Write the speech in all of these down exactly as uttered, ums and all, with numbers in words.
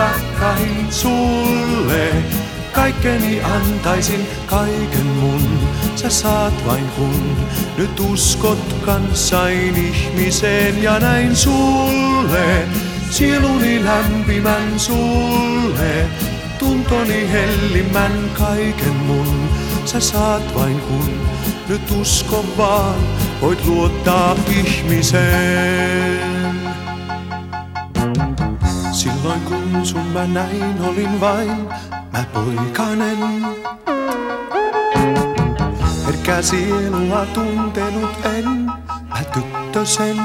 rakkain sulle. Kaikkeni antaisin, kaiken mun, sä saat vain kun nyt uskot kansain ihmiseen ja näin sulle. Sieluni lämpimän sulle, tuntoni hellimän kaiken mun, sä saat vain kun nyt usko vaan, voit luottaa ihmiseen. Silloin kun sun mä näin, olin vain mä poikanen. Herkkää sielua tuntenut en, mä tyttösen.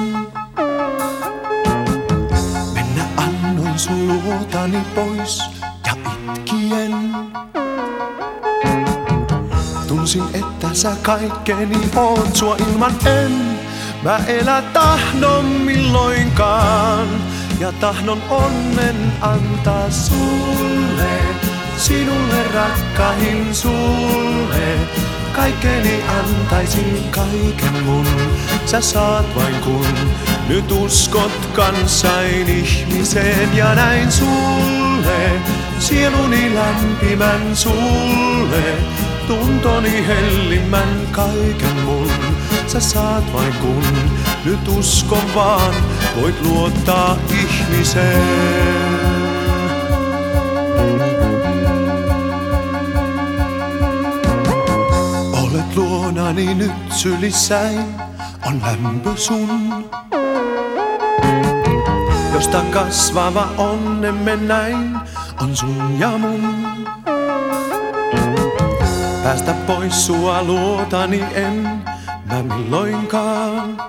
Mennä annoin sun luotani pois ja itkien. Tunsin, että sä kaikkeni oot, sua ilman en mä elä tahdon milloinkaan. Ja tahdon onnen antaa sulle, sinulle rakkain sulle. Kaikeni antaisin, kaiken mun, sä saat vain kun nyt uskot kansain ihmiseen ja näin sulle. Sieluni lämpimän sulle, tuntoni hellimän kaiken mun, sä saat vain kun nyt usko vaan, voit luottaa ihmiseen. Olet luonani nyt sylissäin, on lämpö sun. Josta kasvava onnemme näin, on sun ja mun. Päästä pois sua luotani en mä milloinkaan.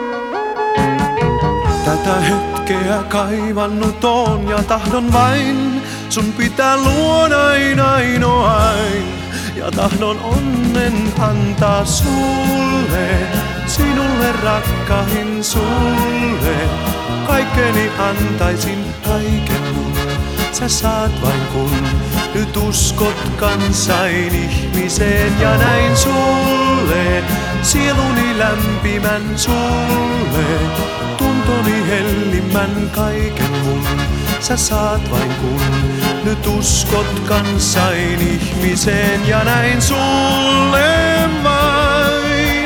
Tätä hetkeä kaivannut on ja tahdon vain sun pitää luonain ainoain. Ja tahdon onnen antaa sulle, sinulle rakkain sulle. Kaikkeni antaisin, kaiken mun, sä saat vain kun nyt uskot kansain ihmiseen ja näin sulle. Sieluni lämpimän sulle, tuntoni hellimän kaiken mun, sä saat vain kun nyt uskot kansain ihmiseen ja näin sulle vain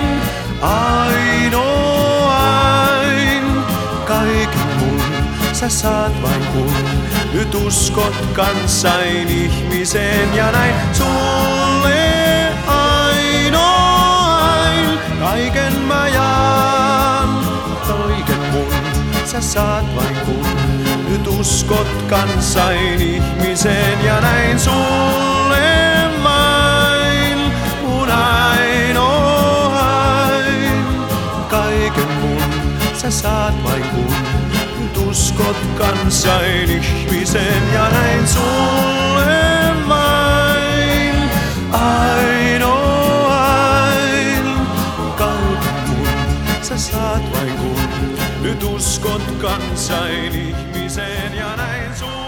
ainoain. Kaiken mun, sä saat vain kun nyt uskot kansain ihmiseen ja näin sulle ainoain. Kaiken mä jaan, kaiken mun, sä saat vain kun nyt uskot kansain ihmiseen ja näin sulle vain mun ainoain. Kaiken mun, sä saat vain kun nyt uskot kansain ihmiseen ja näin sulle vain ainoain. Kaiken mun, sä saat vain kun nyt uskot kansain ihmiseen ja näin sulle.